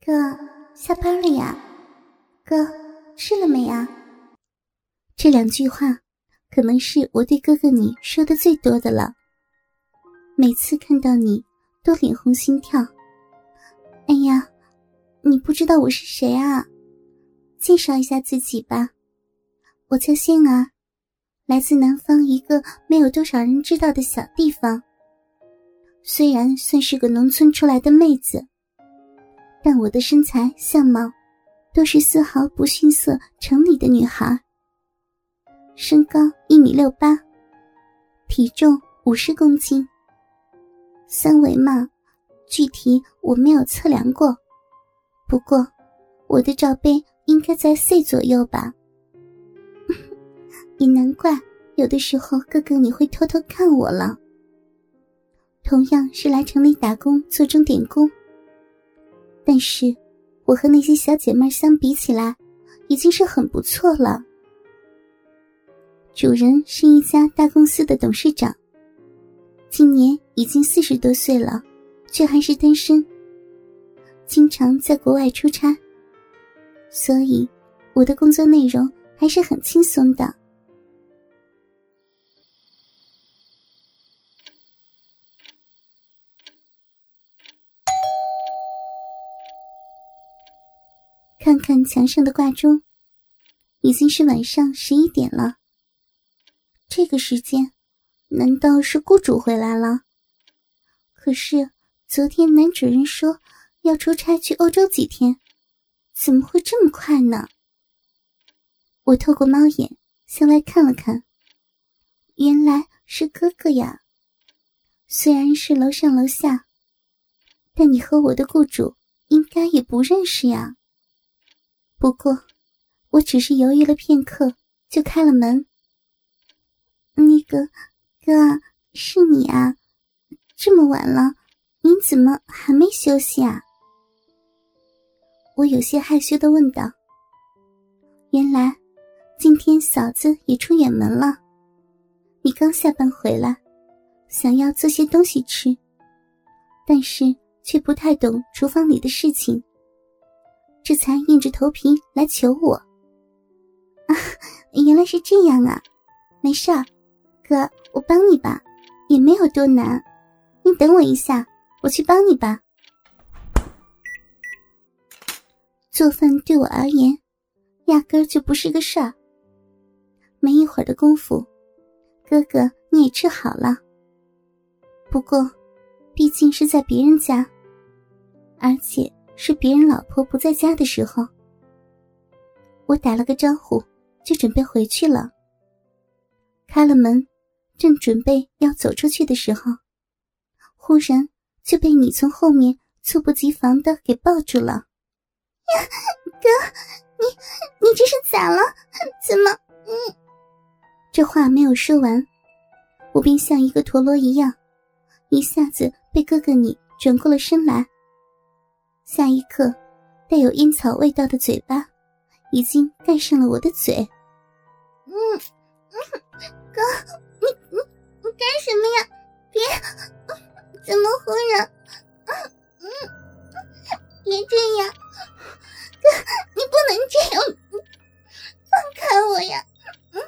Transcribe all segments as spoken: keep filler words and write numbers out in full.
哥，下班了呀？哥，吃了没啊？这两句话可能是我对哥哥你说的最多的了。每次看到你都脸红心跳。哎呀，你不知道我是谁啊？介绍一下自己吧。我叫仙儿，来自南方一个没有多少人知道的小地方。虽然算是个农村出来的妹子，但我的身材相貌都是丝毫不逊色城里的女孩。身高一米六八，体重五十公斤。三围嘛，具体我没有测量过，不过我的罩杯应该在 C 左右吧。也难怪有的时候哥哥你会偷偷看我了。同样是来城里打工做钟点工，但是我和那些小姐妹相比起来已经是很不错了。主人是一家大公司的董事长，今年已经四十多岁了，却还是单身，经常在国外出差，所以我的工作内容还是很轻松的。看看墙上的挂钟，已经是晚上十一点了。这个时间，难道是雇主回来了？可是昨天男主人说要出差去欧洲几天，怎么会这么快呢？我透过猫眼向外看了看，原来是哥哥呀。虽然是楼上楼下，但你和我的雇主应该也不认识呀。不过我只是犹豫了片刻就开了门。那个哥，是你啊？这么晚了，您怎么还没休息啊？我有些害羞地问道。原来今天嫂子也出远门了，你刚下班回来，想要做些东西吃，但是却不太懂厨房里的事情，这才硬着头皮来求我。啊，原来是这样啊，没事儿，哥，我帮你吧，也没有多难，你等我一下，我去帮你吧。做饭对我而言压根儿就不是个事儿。没一会儿的功夫，哥哥你也吃好了。不过毕竟是在别人家，而且是别人老婆不在家的时候，我打了个招呼就准备回去了。开了门，正准备要走出去的时候，忽然就被你从后面猝不及防地给抱住了。呀，哥，你你这是咋了？怎么嗯？这话没有说完，我便像一个陀螺一样，一下子被哥哥你转过了身来。下一刻，带有烟草味道的嘴巴已经盖上了我的嘴。嗯嗯，哥，你你你干什么呀？别，怎么忽然？嗯，别这样，哥，你不能这样，放开我呀！嗯，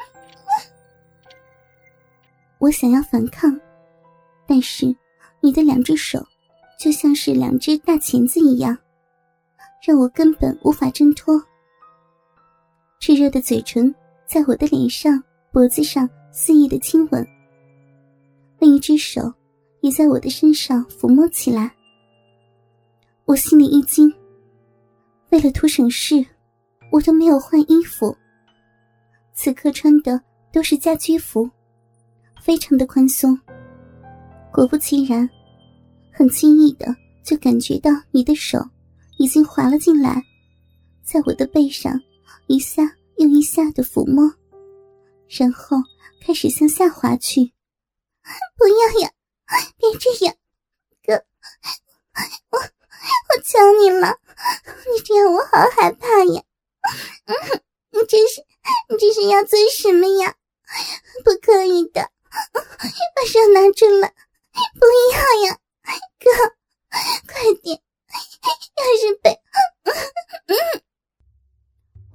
我想要反抗，但是你的两只手就像是两只大钳子一样，让我根本无法挣脱。炽热的嘴唇在我的脸上、脖子上肆意的亲吻，另一只手也在我的身上抚摸起来。我心里一惊，为了图省事，我都没有换衣服，此刻穿的都是家居服，非常的宽松。果不其然，很轻易的就感觉到你的手已经滑了进来，在我的背上一下又一下的抚摸，然后开始向下滑去。不要呀，别这样，哥，我我求你了，你这样我好害怕呀。嗯，你这是你这是要做什么呀？不可以的，把手拿出来，不要呀，哥，快点，要是被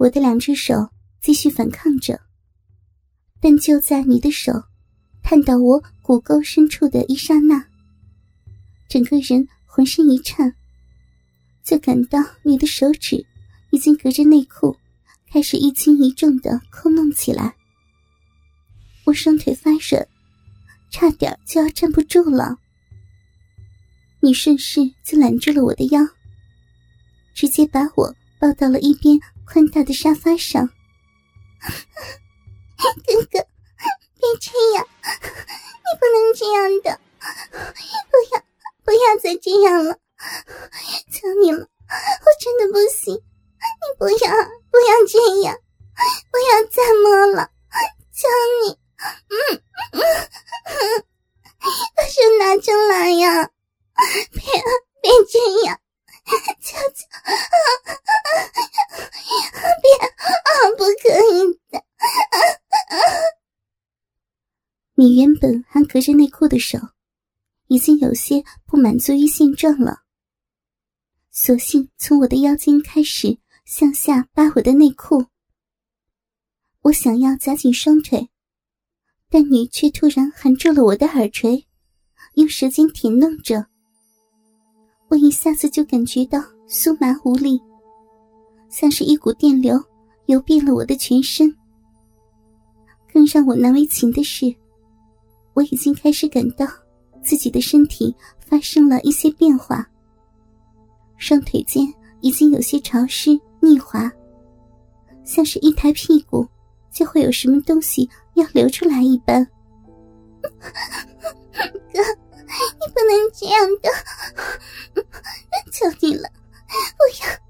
我的两只手继续反抗着，但就在你的手探到我骨沟深处的一刹那，整个人浑身一颤，就感到你的手指已经隔着内裤开始一轻一重地抠弄起来。我双腿发软，差点就要站不住了。你顺势就揽住了我的腰，直接把我抱到了一边宽大的沙发上。哥哥，别这样，你不能这样的，不要不要再这样了，求你了，我真的不行，你不要不要这样，不要再摸了，求你，嗯嗯嗯，把手拿出来呀，别别这样，求求，别啊，不可以的。你原本还隔着内裤的手已经有些不满足于现状了，索性从我的腰间开始向下扒我的内裤。我想要夹紧双腿，但你却突然含住了我的耳垂，用舌尖舔弄着。我一下子就感觉到酥麻无力，像是一股电流游遍了我的全身。更让我难为情的是，我已经开始感到自己的身体发生了一些变化，双腿间已经有些潮湿腻滑，像是一抬屁股就会有什么东西要流出来一般。哥，你不能这样的，求你了，不要，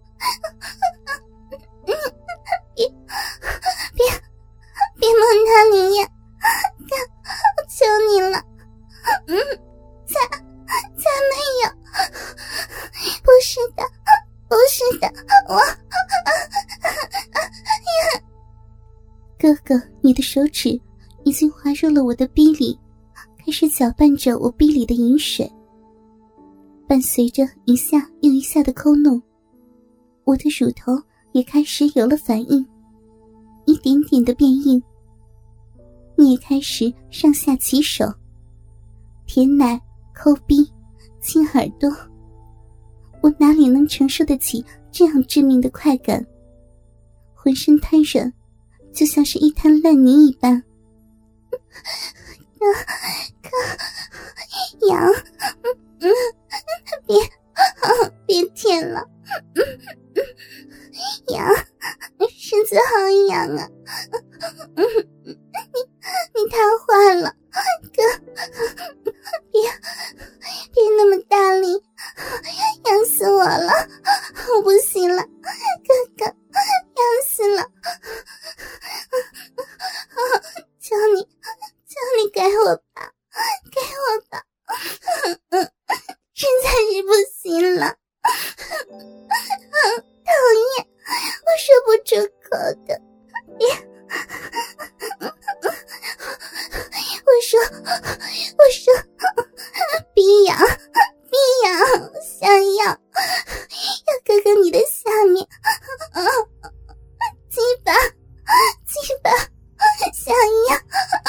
别别别摸那里呀，哥，我求你了，嗯，才才没有，不是的，不是的，我，哥哥，你的手指已经滑入了我的逼里，开始搅拌着我逼里的饮水，伴随着一下又一下的抠弄，我的乳头也开始有了反应，一点点的变硬。你也开始上下其手，舔奶、抠逼、亲耳朵，我哪里能承受得起这样致命的快感，浑身瘫软，就像是一滩烂泥一般。哥哥，痒，嗯，别别舔了，嗯嗯，痒，身子好痒啊，嗯，你你太坏了，哥，别别那么大力，痒死我了，我不行了，哥哥，痒死了，求你求你给我吧，给我吧，实在是不行了，讨厌，我说不出口的，别，我说我说逼痒逼痒，想要要哥哥你的下面，鸡巴鸡巴想要。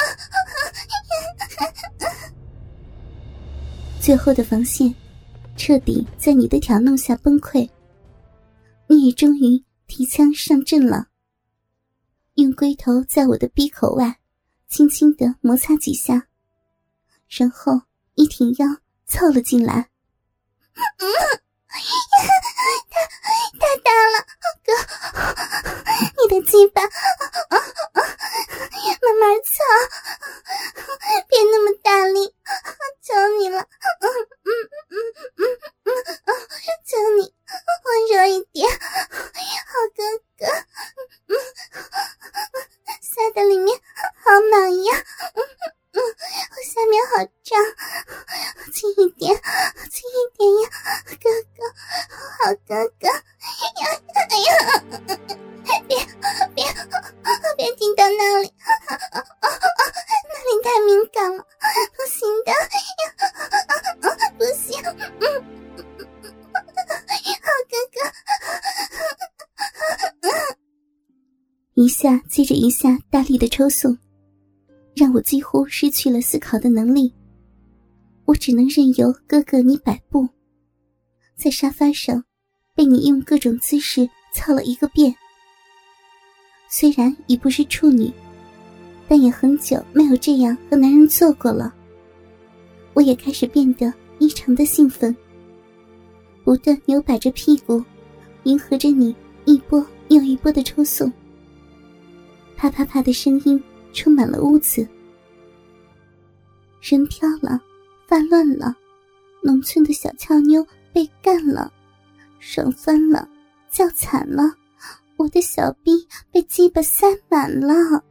最后的防线彻底在你的挑弄下崩溃，你也终于提枪上阵了，用龟头在我的鼻口外轻轻地摩擦几下，然后一挺腰凑了进来。嗯，太太大了，哥，你的鸡巴，啊啊，慢慢操，别那么大力，求你了，嗯嗯嗯嗯嗯嗯，求你温柔一点，好哥哥，嗯，塞的里面好满呀，嗯嗯，我下面好胀，轻一点，轻一点呀，哥哥，好哥哥，呀哎呀，别别别进到那里，那里太敏感了，不行的，不行，嗯，好哥哥， 一下接着一下大力的抽送，让我几乎失去了思考的能力。我只能任由哥哥你摆布，在沙发上被你用各种姿势操了一个遍。虽然已不是处女，但也很久没有这样和男人做过了。我也开始变得异常的兴奋，不断扭摆着屁股，迎合着你一波又一波的抽送。啪啪啪的声音充满了屋子。人飘了，发乱了，农村的小俏妞被干了，爽翻了，叫惨了，我的小逼被鸡巴塞满了。